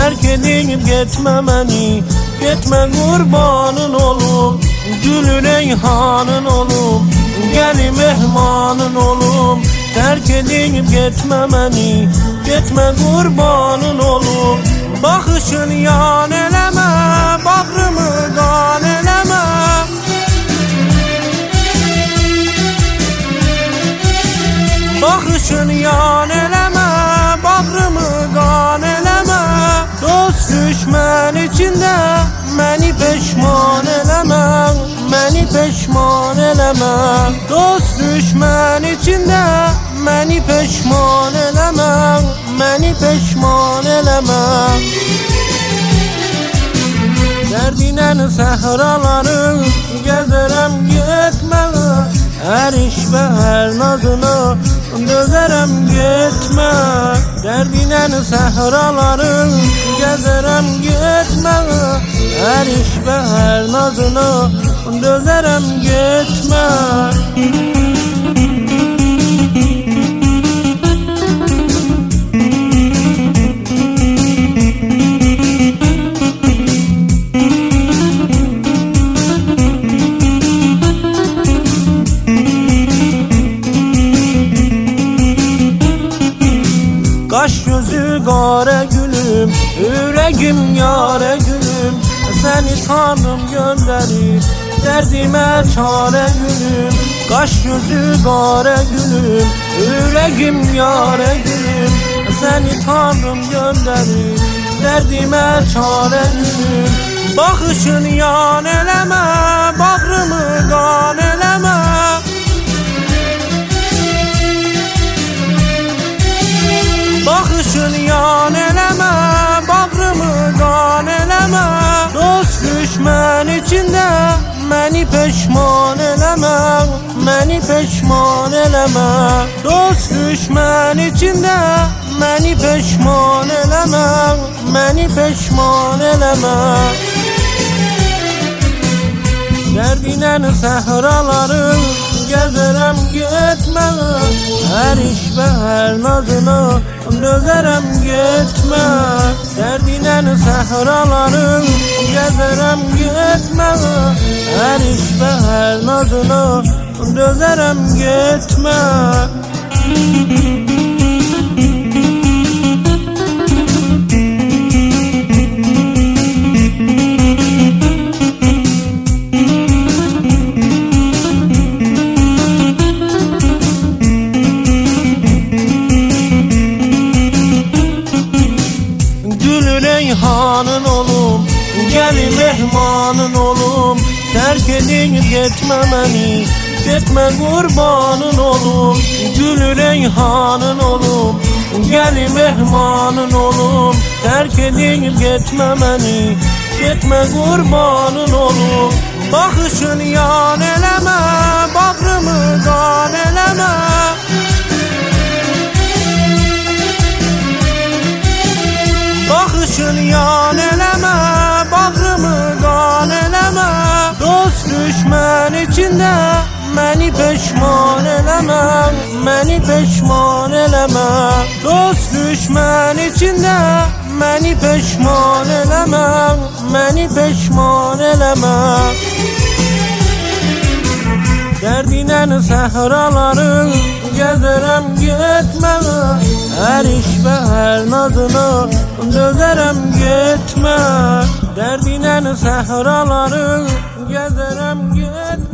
terk edip gitme beni. Gitme kurbanın olum, gülü reyhanın olum, gel mehmanın olum. Terk edip gitme beni, gitme kurbanın olum. Bakışın yan eleme, bağrımı kan eleme. Bakışın yan eleme, bağrımı kan eleme. Dost düşman içinde beni peşman eleme, beni peşman eleme. Dost düşman içinde beni peşman eleme, beni peşman eleme. Derdinen sehraları gezerem gitme, her iş ve her nazını dözerem gitme. Derdinen sehraları gezerem gitme, her iş ve her nazını dözerem gitme. Kaş gözü gare gülüm, yüreğim yare gülüm. Seni Tanrım gönderir, derdime çare gülüm. Kaş gözü gare gülüm, yüreğim yare gülüm. Seni Tanrım gönderir, derdime çare gülüm. Bakışın yan eleme, bağrımı kan eleme. Bakışın yan eleme, bağrımı kan eleme. Dost düşman içinde beni peşman eleme, beni peşman eleme. Dost düşman içinde beni peşman eleme, beni peşman eleme. Derdinen sehraları gezerem gitme, her iş ve her nazını dözerem gitme. Derdinen sehraları gezerem gitme, her iş ve her nazını dözerem gitme. Reyhanın olum, gel mehmanın olum. Terk edip gitme beni, gitme kurbanın olum. Gül reyhanın olum, gel mehmanın olum. Terk edip gitme beni, gitme kurbanın olum. Bakışın yan eleme, bağrımı kan eleme. Bakışın yan eleme, bağrımı kan eleme. Dost düşman içinde beni peşman eleme, beni peşman eleme. Dost düşman içinde beni peşman eleme, beni peşman eleme. Derdinen sehraları gezerem gitme, her iş ve her nazını dözerem gitme. Derdinen sehraları gezerem gitme.